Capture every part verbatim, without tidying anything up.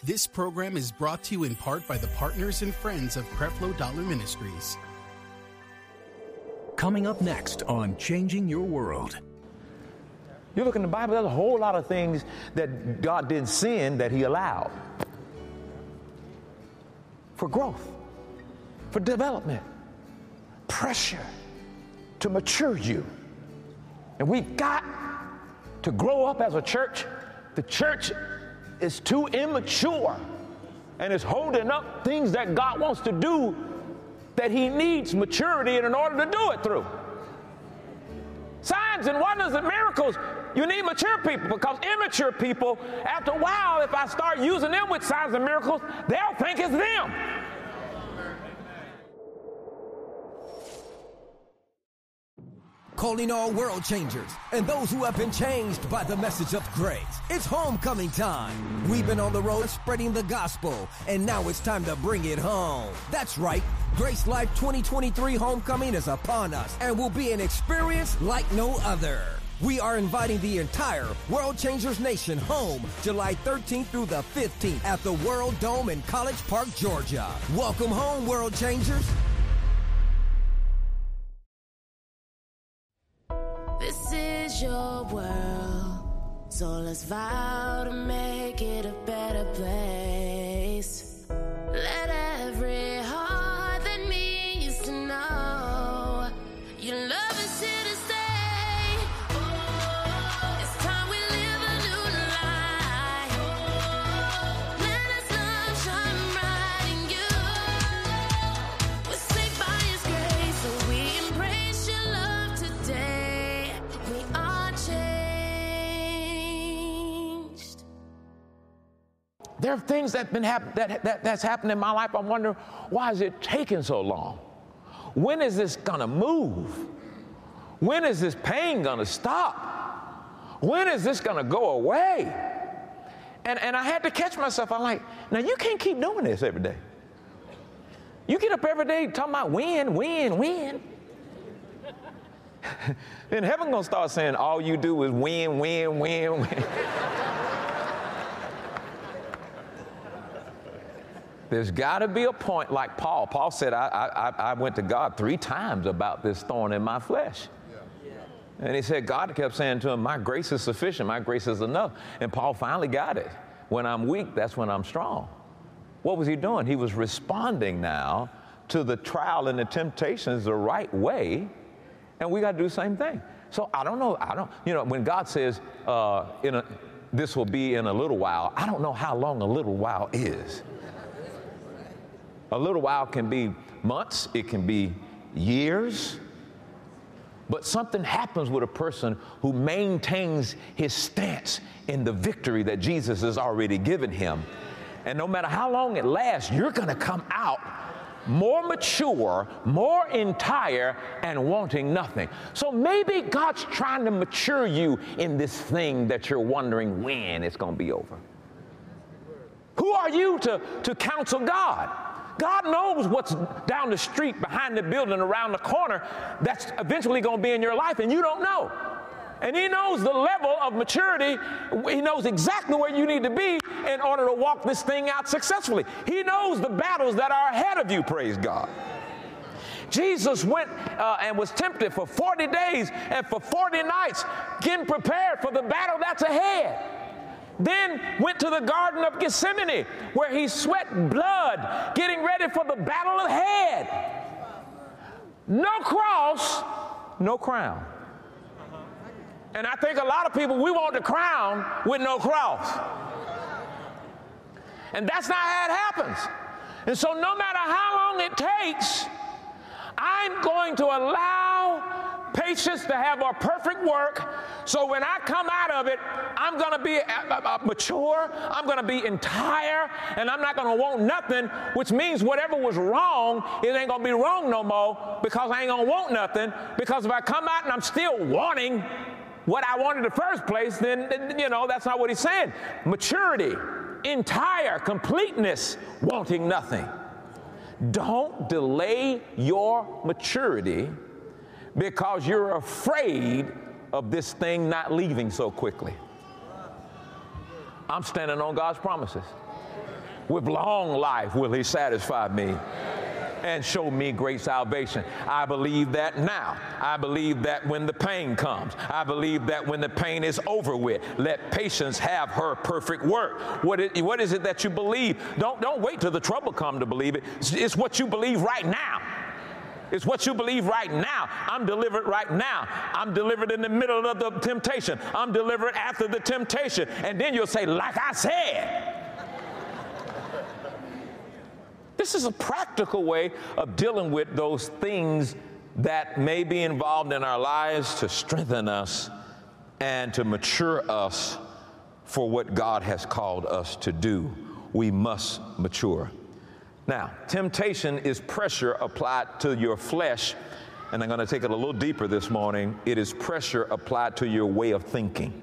This program is brought to you in part by the partners and friends of Creflo Dollar Ministries. Coming up next on Changing Your World. You look in the Bible, there's a whole lot of things that God didn't send that he allowed. For growth, for development, pressure to mature you. And we've got to grow up as a church. The church is too immature and is holding up things that God wants to do that he needs maturity in order to do it through. Signs and wonders and miracles, you need mature people, because immature people, after a while, if I start using them with signs and miracles, they'll think it's them. Calling all world changers and those who have been changed by the message of grace. It's homecoming time. We've been on the road spreading the gospel, and now it's time to bring it home. That's right. Grace Life twenty twenty-three Homecoming is upon us and will be an experience like no other. We are inviting the entire World Changers Nation home July thirteenth through the fifteenth at the World Dome in College Park, Georgia. Welcome home, World Changers. This is your world, so let's vow to make it a better place. Let every heart that needs to know your love is here to stay. Oh, it's time we live a new life. Oh, let us love shine bright in you. We're saved by his grace, so we embrace your love today. We are changed. There are things that been hap- that, that that's happened in my life. I'm wondering, why is it taking so long? When is this gonna move? When is this pain gonna stop? When is this gonna go away? And and I had to catch myself. I'm like, now you can't keep doing this every day. You get up every day talking about win, win, win. Then heaven gonna start saying all you do is win, win, win, win. There's got to be a point, like Paul. Paul said, I, I, I went to God three times about this thorn in my flesh. Yeah. And he said, God kept saying to him, my grace is sufficient, my grace is enough. And Paul finally got it. When I'm weak, that's when I'm strong. What was he doing? He was responding now to the trial and the temptations the right way. And we got to do the same thing. So I don't know, I don't, you know, when God says, uh, in a, this will be in a little while, I don't know how long a little while is. A little while can be months, it can be years, but something happens with a person who maintains his stance in the victory that Jesus has already given him. And no matter how long it lasts, you're gonna come out more mature, more entire, and wanting nothing. So maybe God's trying to mature you in this thing that you're wondering when it's gonna be over. Who are you to, to counsel God? God knows what's down the street, behind the building, around the corner, that's eventually going to be in your life, and you don't know. And he knows the level of maturity. He knows exactly where you need to be in order to walk this thing out successfully. He knows the battles that are ahead of you, praise God. Jesus went uh, and was tempted for forty days and for forty nights, getting prepared for the battle that's ahead. Then went to the Garden of Gethsemane, where he sweat blood, getting ready for the battle ahead. No cross, no crown. And I think a lot of people, we want the crown with no cross. And that's not how it happens. And so no matter how long it takes, I'm going to allow patience to have a perfect work, so when I come out of it, I'm going to be uh, uh, mature, I'm going to be entire, and I'm not going to want nothing, which means whatever was wrong, it ain't going to be wrong no more, because I ain't going to want nothing, because if I come out and I'm still wanting what I wanted in the first place, then, then, you know, that's not what he's saying. Maturity, entire, completeness, wanting nothing. Don't delay your maturity because you're afraid of this thing not leaving so quickly. I'm standing on God's promises. With long life will he satisfy me and show me great salvation. I believe that now. I believe that when the pain comes. I believe that when the pain is over with, let patience have her perfect work. What is, what is it that you believe? Don't, don't wait till the trouble come to believe it. It's, it's what you believe right now. It's what you believe right now. I'm delivered right now. I'm delivered in the middle of the temptation. I'm delivered after the temptation. And then you'll say, like I said. This is a practical way of dealing with those things that may be involved in our lives to strengthen us and to mature us for what God has called us to do. We must mature. Now, temptation is pressure applied to your flesh, and I'm going to take it a little deeper this morning. It is pressure applied to your way of thinking.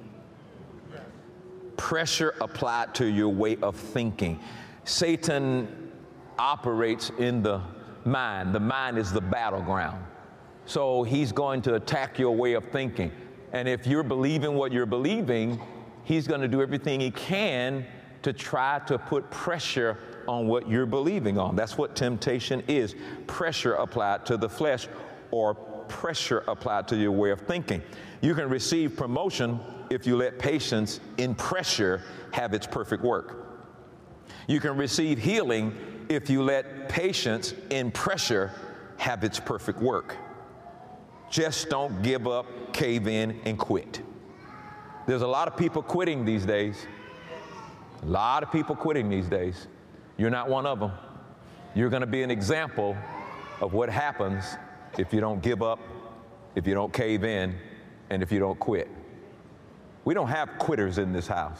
Pressure applied to your way of thinking. Satan operates in the mind. The mind is the battleground. So he's going to attack your way of thinking. And if you're believing what you're believing, he's going to do everything he can to try to put pressure on what you're believing on. That's what temptation is. Pressure applied to the flesh, or pressure applied to your way of thinking. You can receive promotion if you let patience in pressure have its perfect work. You can receive healing if you let patience in pressure have its perfect work. Just don't give up, cave in, and quit. There's a lot of people quitting these days. A lot of people quitting these days. You're not one of them. You're going to be an example of what happens if you don't give up, if you don't cave in, and if you don't quit. We don't have quitters in this house.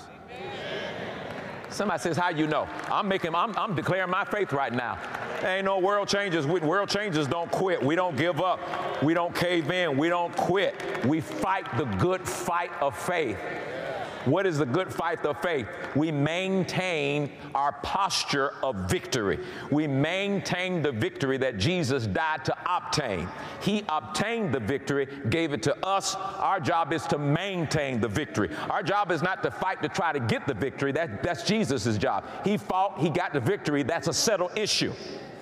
Somebody says, how you know? I'm making, I'm, I'm declaring my faith right now. There ain't no world changers. We, world changers don't quit. We don't give up. We don't cave in. We don't quit. We fight the good fight of faith. What is the good fight of faith? We maintain our posture of victory. We maintain the victory that Jesus died to obtain. He obtained the victory, gave it to us. Our job is to maintain the victory. Our job is not to fight to try to get the victory. That, that's Jesus' job. He fought, he got the victory. That's a settled issue.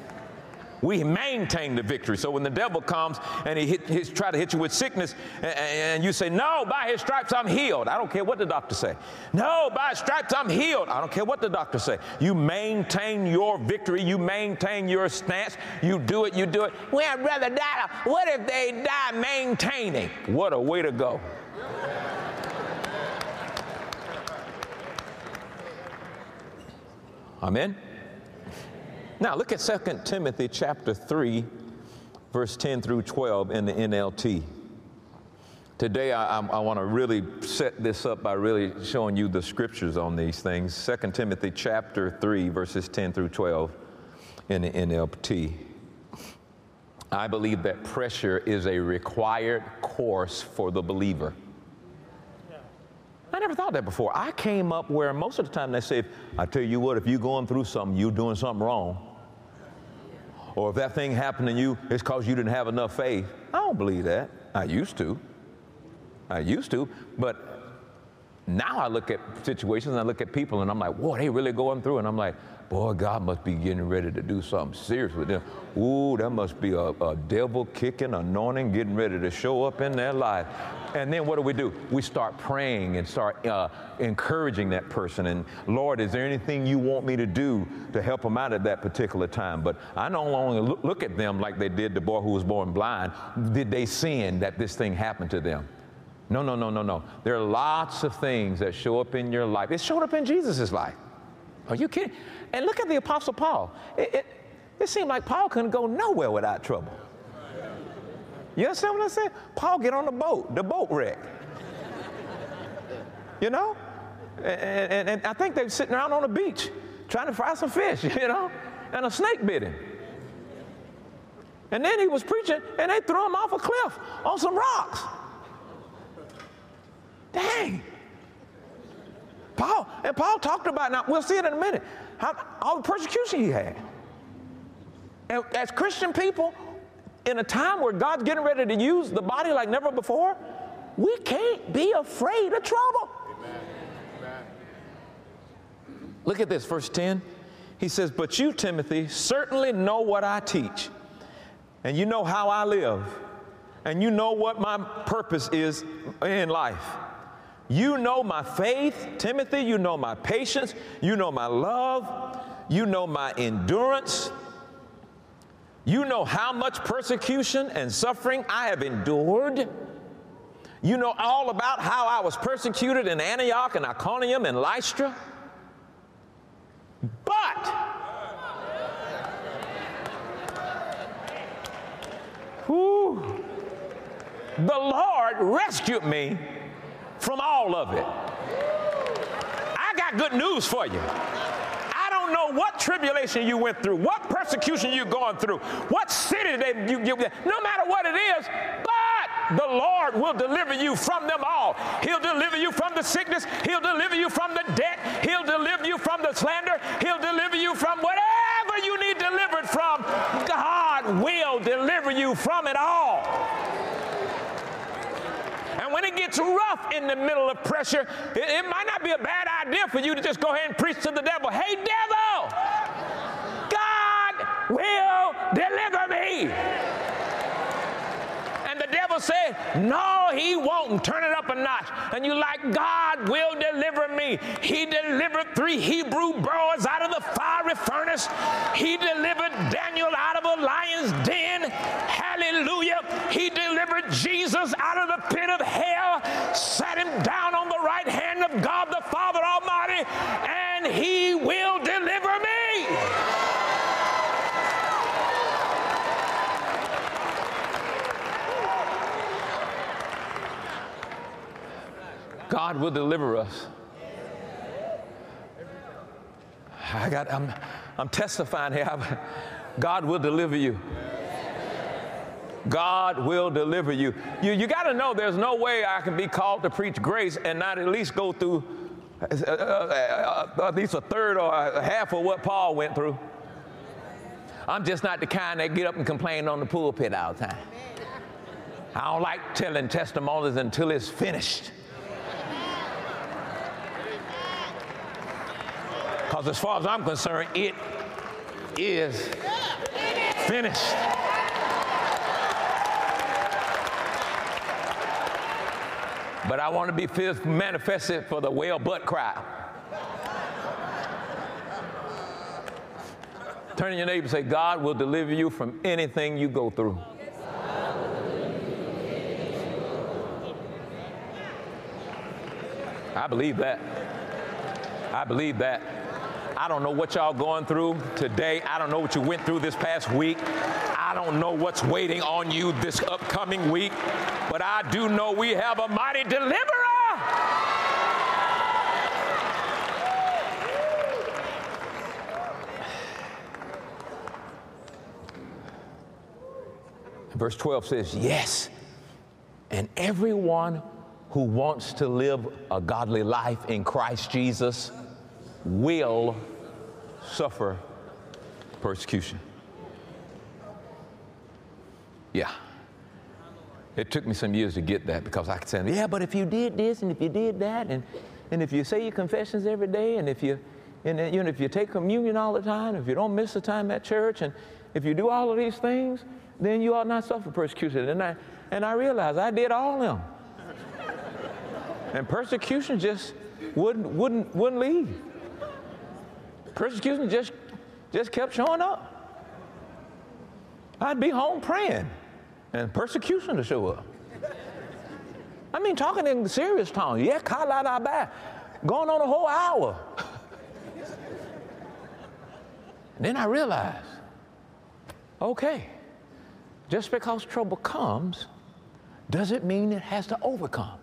We maintain the victory. So when the devil comes and he hit, hit, try to hit you with sickness, and, and you say, no, by his stripes I'm healed. I don't care what the doctor say. No, by his stripes I'm healed. I don't care what the doctor say. You maintain your victory. You maintain your stance. You do it, you do it. Well, I'd rather die. What if they die maintaining? What a way to go. Amen. Now, look at Second Timothy chapter three, verse ten through twelve in the N L T. Today, I, I, I want to really set this up by really showing you the scriptures on these things. Second Timothy chapter three, verses ten through twelve in the N L T. I believe that pressure is a required course for the believer. I never thought that before. I came up where most of the time they say, I tell you what, if you're going through something, you're doing something wrong. Or if that thing happened to you, it's because you didn't have enough faith. I don't believe that. I used to. I used to. But now I look at situations and I look at people and I'm like, whoa, they really going through. And I'm like, boy, God must be getting ready to do something serious with them. Ooh, that must be a, a devil-kicking anointing getting ready to show up in their life. And then what do we do? We start praying and start uh, encouraging that person. And Lord, is there anything you want me to do to help them out at that particular time? But I no longer look at them like they did the boy who was born blind. Did they sin that this thing happened to them? No, no, no, no, no. There are lots of things that show up in your life. It showed up in Jesus' life. Are you kidding? And look at the Apostle Paul. It, it, it seemed like Paul couldn't go nowhere without trouble. You understand what I said? Paul get on the boat, the boat wreck. You know? And, and, and I think they were sitting around on the beach trying to fry some fish, you know? And a snake bit him. And then he was preaching and they threw him off a cliff on some rocks. Dang. Paul, and Paul talked about, now we'll see it in a minute, how, all the persecution he had. And as Christian people, in a time where God's getting ready to use the body like never before, we can't be afraid of trouble. Amen. Look at this, verse ten. He says, but you, Timothy, certainly know what I teach, and you know how I live, and you know what my purpose is in life. You know my faith, Timothy, you know my patience, you know my love, you know my endurance. You know how much persecution and suffering I have endured. You know all about how I was persecuted in Antioch and Iconium and Lystra. But, whew, the Lord rescued me from all of it. I got good news for you. I don't know what tribulation you went through, what persecution you're going through, what city that you, you, no matter what it is, but the Lord will deliver you from them all. He'll deliver you from the sickness. He'll deliver you from the debt. He'll deliver you from the slander. He'll deliver you from whatever you need delivered from. God will deliver you from it all. And when it gets rough in the middle of pressure, it, it might not be a bad idea for you to just go ahead and preach to the devil. Hey, devil, God will deliver me. And the devil said, no, he won't. Turn it up a notch. And you like, God will deliver me. He delivered three Hebrew boys out of the fiery furnace. He delivered Daniel out of a lion's den. Hallelujah. He delivered Jesus out of the pit of hell, sat him down on the right hand of God the Father Almighty, and he will deliver me. God will deliver us. I got, I'm, I'm testifying here. God will deliver you. God will deliver you. You, you got to know there's no way I can be called to preach grace and not at least go through uh, uh, uh, at least a third or a half of what Paul went through. I'm just not the kind that get up and complain on the pulpit all the time. I don't like telling testimonies until it's finished. Because as far as I'm concerned, it is finished. But I want to be manifested for the well butt crowd. Turn to your neighbor and say, God will deliver you from anything you go through. I believe that. I believe that. I don't know what y'all going through today. I don't know what you went through this past week. I don't know what's waiting on you this upcoming week. But I do know we have a mighty deliverer. Verse twelve says, yes, and everyone who wants to live a godly life in Christ Jesus will suffer persecution. Yeah. It took me some years to get that, because I could say, yeah, but if you did this and if you did that, and, and if you say your confessions every day, and if you, and, you know, if you take communion all the time, if you don't miss the time at church, and if you do all of these things, then you ought not suffer persecution. And I, and I realized I did all of them. And persecution just wouldn't, wouldn't, wouldn't leave. Persecution just, just kept showing up. I'd be home praying, and persecution to show up. I mean, talking in serious tone. Yeah, kaladabai, going on a whole hour. And then I realized, okay, just because trouble comes doesn't mean it has to overcome.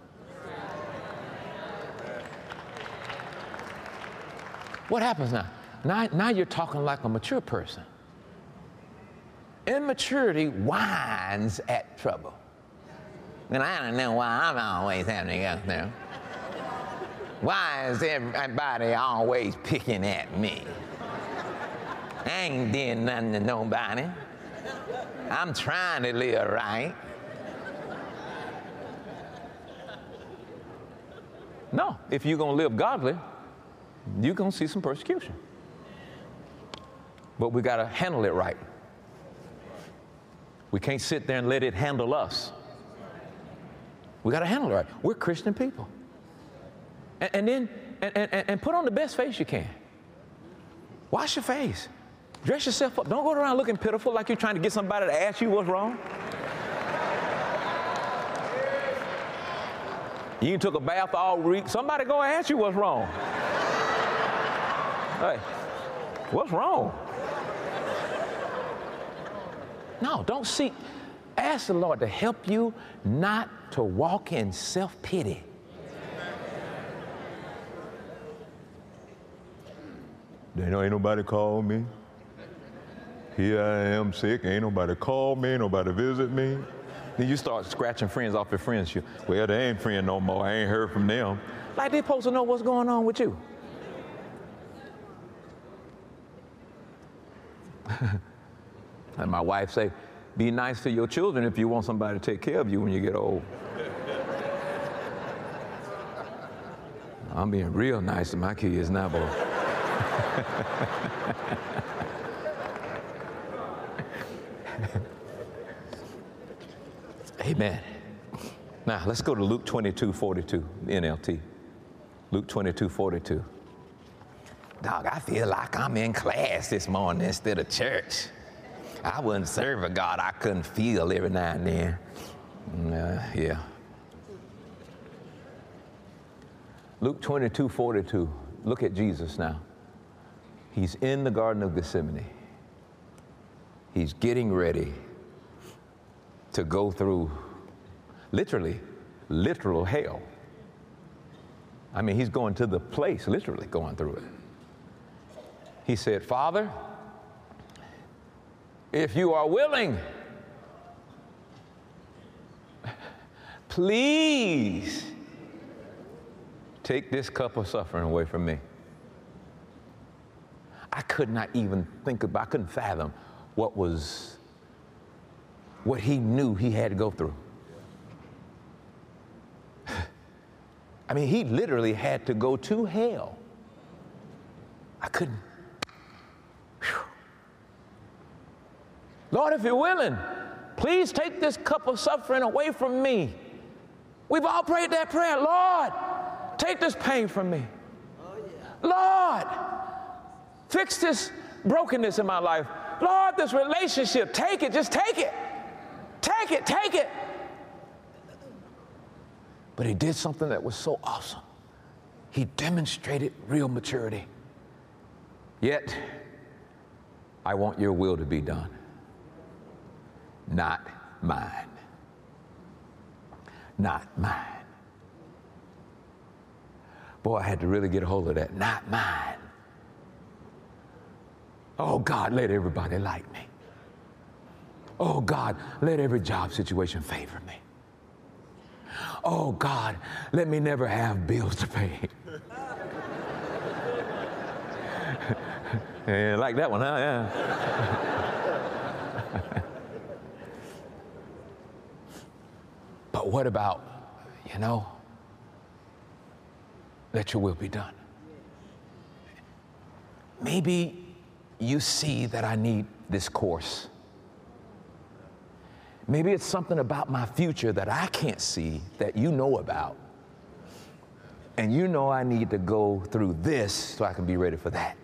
What happens now? Now, now you're talking like a mature person. Immaturity whines at trouble. And I don't know why I'm always having to go through. Why is everybody always picking at me? I ain't did nothing to nobody. I'm trying to live right. No, if you're going to live godly, you're going to see some persecution. but we got to handle it right. We can't sit there and let it handle us. We got to handle it right. We're Christian people. And, and then, and, and, and put on the best face you can. Wash your face. Dress yourself up. Don't go around looking pitiful like you're trying to get somebody to ask you what's wrong. You took a bath all week. Somebody go ask you what's wrong. Hey, what's wrong? No, don't seek. Ask the Lord to help you not to walk in self-pity. They know ain't nobody called me. Here I am sick. Ain't nobody called me. Ain't nobody visit me. Then you start scratching friends off your friends. You, well, they ain't friend no more. I ain't heard from them. Like they supposed to know what's going on with you. And my wife say, be nice to your children if you want somebody to take care of you when you get old. I'm being real nice to my kids now, boy. Amen. Now, let's go to Luke twenty-two forty-two, N L T. Luke twenty-two forty-two. Dog, I feel like I'm in class this morning instead of church. I wouldn't serve a God I couldn't feel every now and then. Uh, yeah. Luke twenty-two forty-two. Look at Jesus now. He's in the Garden of Gethsemane. He's getting ready to go through literally, literal hell. I mean, he's going to the place, literally going through it. He said, Father, if you are willing, please take this cup of suffering away from me. I could not even think about, I couldn't fathom what was, what he knew he had to go through. I mean, he literally had to go to hell. I couldn't. Whew. Lord, if you're willing, please take this cup of suffering away from me. We've all prayed that prayer. Lord, take this pain from me. Lord, fix this brokenness in my life. Lord, this relationship, take it, just take it. Take it, take it. But he did something that was so awesome. He demonstrated real maturity. Yet, I want your will to be done, not mine. Not mine. Boy, I had to really get a hold of that. Not mine. Oh, God, let everybody like me. Oh, God, let every job situation favor me. Oh, God, let me never have bills to pay. Yeah, like that one, huh? Yeah. But what about, you know, let your will be done? Maybe you see that I need this course. Maybe it's something about my future that I can't see that you know about. And you know I need to go through this so I can be ready for that.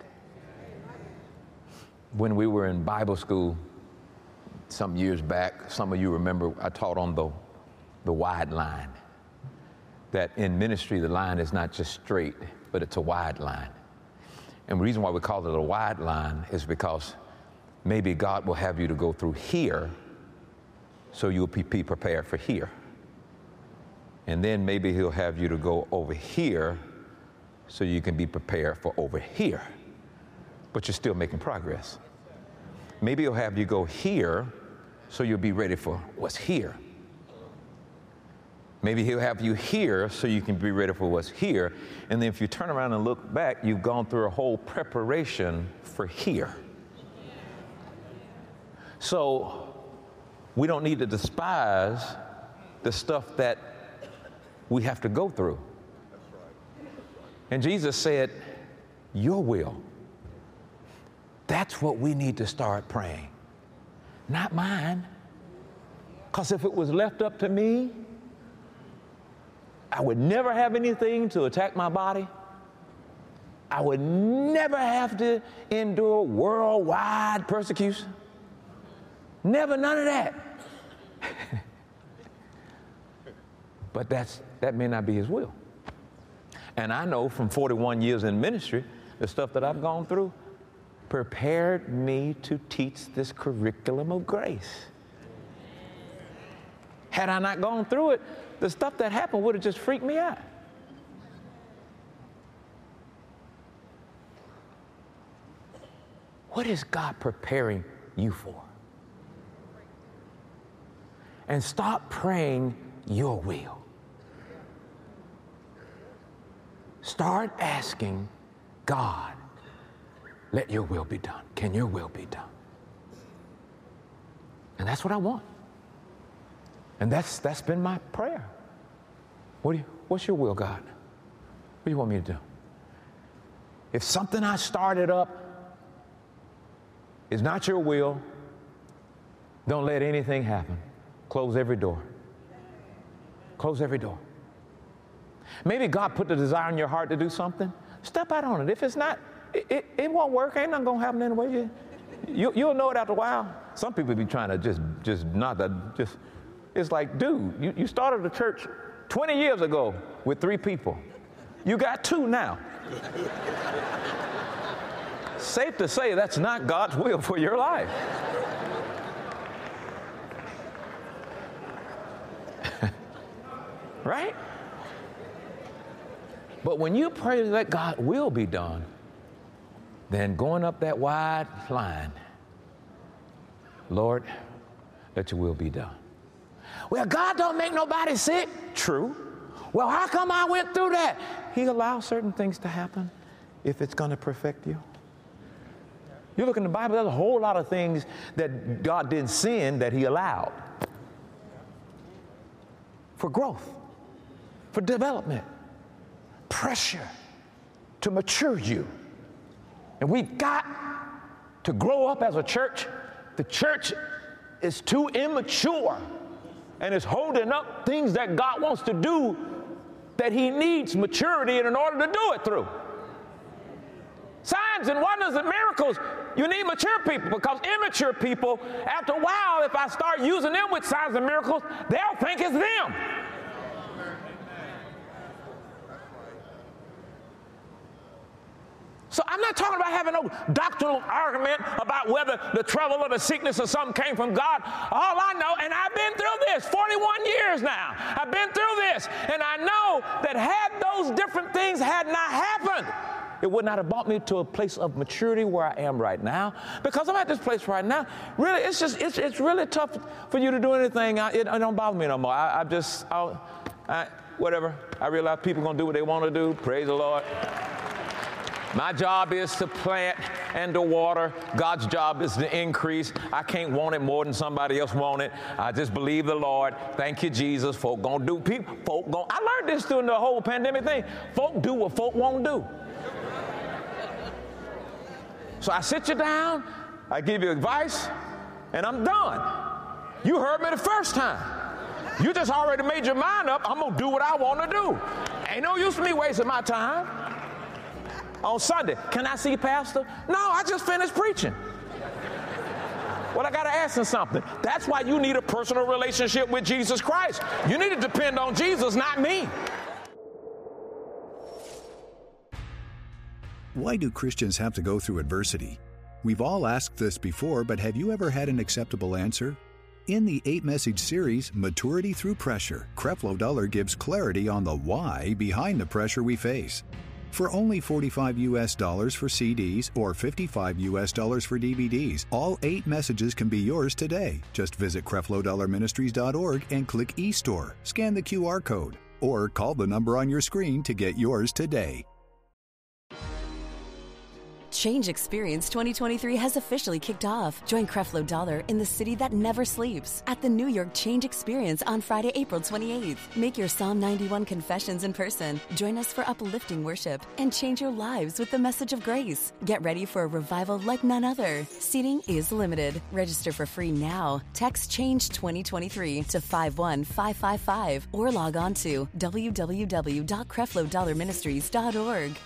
When we were in Bible school some years back, some of you remember I taught on the, the wide line. That in ministry, the line is not just straight, but it's a wide line. And the reason why we call it a wide line is because maybe God will have you to go through here so you'll be prepared for here. And then maybe he'll have you to go over here so you can be prepared for over here. But you're still making progress. Maybe he'll have you go here so you'll be ready for what's here. Maybe he'll have you here so you can be ready for what's here. And then if you turn around and look back, you've gone through a whole preparation for here. So we don't need to despise the stuff that we have to go through. And Jesus said, your will. That's what we need to start praying. Not mine. Because if it was left up to me, I would never have anything to attack my body. I would never have to endure worldwide persecution. Never, none of that. But that's, that may not be his will. And I know from forty-one years in ministry, the stuff that I've gone through prepared me to teach this curriculum of grace. Had I not gone through it, the stuff that happened would have just freaked me out. What is God preparing you for? And stop praying your will. Start asking God, let your will be done. Can your will be done? And that's what I want. And that's that's been my prayer. What do you, what's your will, God? What do you want me to do? If something I started up is not your will, don't let anything happen. Close every door. Close every door. Maybe God put the desire in your heart to do something. Step out on it. If it's not, it, it, it won't work. Ain't nothing going to happen anyway. You, you, you'll know it after a while. Some people be trying to just, just not that, just, it's like, dude, you, you started a church twenty years ago with three people. You got two now. Safe to say that's not God's will for your life. Right? But when you pray that God will be done, then going up that wide line, Lord, let your will be done. Well, God don't make nobody sick. True. Well, how come I went through that? He allows certain things to happen if it's going to perfect you. You look in the Bible, there's a whole lot of things that God didn't send that he allowed. For growth, for development, pressure to mature you. And we've got to grow up as a church. The church is too immature and is holding up things that God wants to do that he needs maturity in order to do it through. Signs and wonders and miracles, you need mature people, because immature people, after a while, if I start using them with signs and miracles, they'll think it's them. So I'm not talking about having no doctrinal argument about whether the trouble or the sickness or something came from God. All I know, and I've been through this forty-one years now. I've been through this, and I know that had those different things had not happened, it would not have brought me to a place of maturity where I am right now. Because I'm at this place right now. Really, it's just it's it's really tough for you to do anything. I, it, it don't bother me no more. I, I just I'll, I, whatever. I realize people are gonna do what they want to do. Praise the Lord. My job is to plant and to water. God's job is to increase. I can't want it more than somebody else want it. I just believe the Lord. Thank you, Jesus. Folk gonna do. People, folk gonna. I learned this during the whole pandemic thing. Folk do what folk won't do. So I sit you down. I give you advice, and I'm done. You heard me the first time. You just already made your mind up. I'm gonna do what I want to do. Ain't no use for me wasting my time. On Sunday, can I see Pastor? No, I just finished preaching. Well, I got to ask him something. That's why you need a personal relationship with Jesus Christ. You need to depend on Jesus, not me. Why do Christians have to go through adversity? We've all asked this before, but have you ever had an acceptable answer? In the eight-message series, Maturity Through Pressure, Creflo Dollar gives clarity on the why behind the pressure we face. For only forty-five U S dollars for C Ds or fifty-five U S dollars for D V Ds, all eight messages can be yours today. Just visit Creflo Dollar Ministries dot org and click eStore, scan the Q R code, or call the number on your screen to get yours today. Change Experience twenty twenty-three has officially kicked off. Join Creflo Dollar in the city that never sleeps at the New York Change Experience on Friday, April twenty-eighth. Make your Psalm ninety-one confessions in person. Join us for uplifting worship and change your lives with the message of grace. Get ready for a revival like none other. Seating is limited. Register for free now. Text Change twenty twenty-three to five one five five five or log on to w w w dot creflo dollar ministries dot org.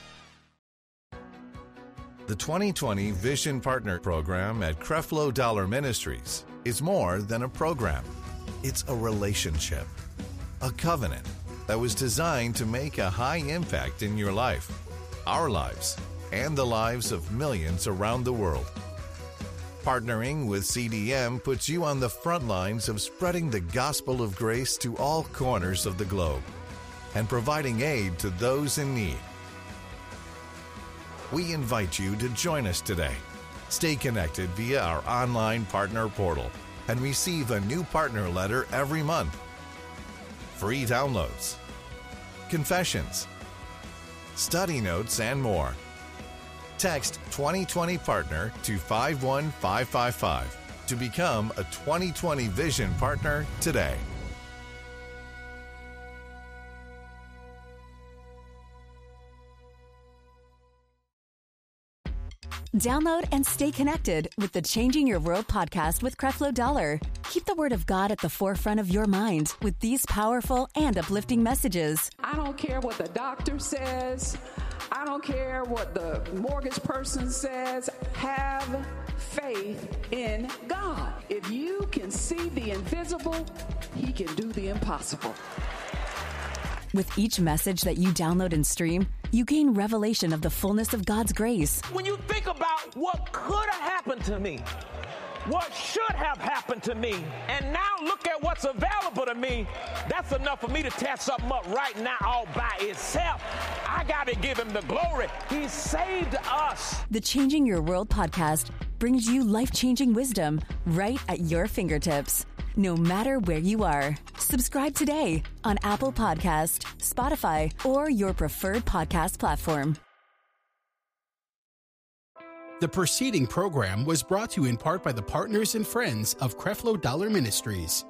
The twenty twenty Vision Partner Program at Creflo Dollar Ministries is more than a program. It's a relationship, a covenant that was designed to make a high impact in your life, our lives, and the lives of millions around the world. Partnering with C D M puts you on the front lines of spreading the gospel of grace to all corners of the globe and providing aid to those in need. We invite you to join us today. Stay connected via our online partner portal and receive a new partner letter every month. Free downloads, confessions, study notes, and more. Text twenty twenty Partner to five one five five five to become a twenty twenty Vision Partner today. Download and stay connected with the Changing Your World podcast with Creflo Dollar. Keep the Word of God at the forefront of your mind with these powerful and uplifting messages. I don't care what the doctor says. I don't care what the mortgage person says. Have faith in God. If you can see the invisible, He can do the impossible. With each message that you download and stream, you gain revelation of the fullness of God's grace. When you think about what could have happened to me, what should have happened to me, and now look at what's available to me, that's enough for me to tear something up right now all by itself. I got to give Him the glory. He saved us. The Changing Your World podcast brings you life-changing wisdom right at your fingertips, no matter where you are. Subscribe today on Apple Podcast, Spotify, or your preferred podcast platform. The preceding program was brought to you in part by the partners and friends of Creflo Dollar Ministries.